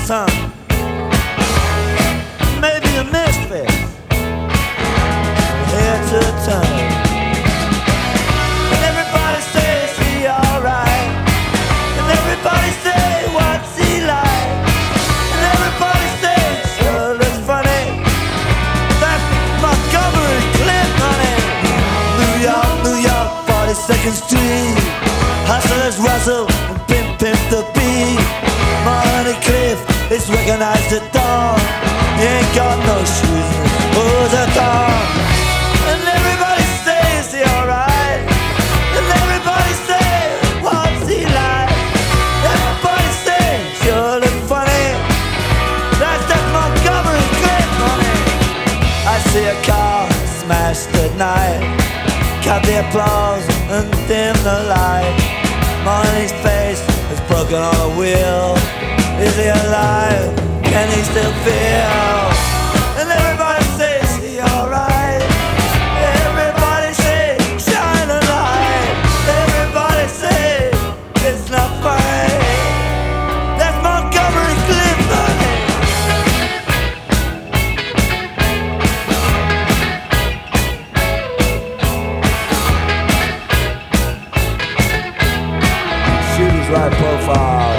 son. Maybe a misfit, here to turn. And everybody says he alright. And everybody say what's he like. And everybody says sure looks funny. That Montgomery Clint money. New York, 42nd Street. Hustlers rustle and pimp the beat. Money Cliff is recognized at dawn. He ain't got no shoes and his clothes are gone. And everybody says he alright. And everybody says what's he like. Everybody says sure look funny. That's that Montgomery Cliff money. I see a car smashed at night. Cut the applause and dim the light. Money's face is broken on a wheel. Is he alive? Can he still feel? And everybody says he alright. Everybody say shine a light. Everybody say it's not funny. That's Montgomery Cliff money. Shooter's right profile.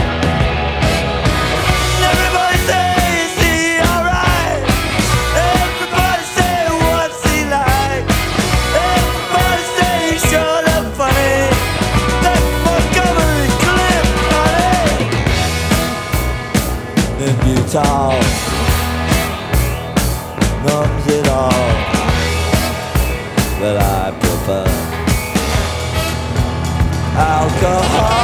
Everybody says he alright. Everybody say what's he like. Everybody say he sure look funny. That Montgomery Cliff money. In Utah, numbs it all, but I prefer alcohol.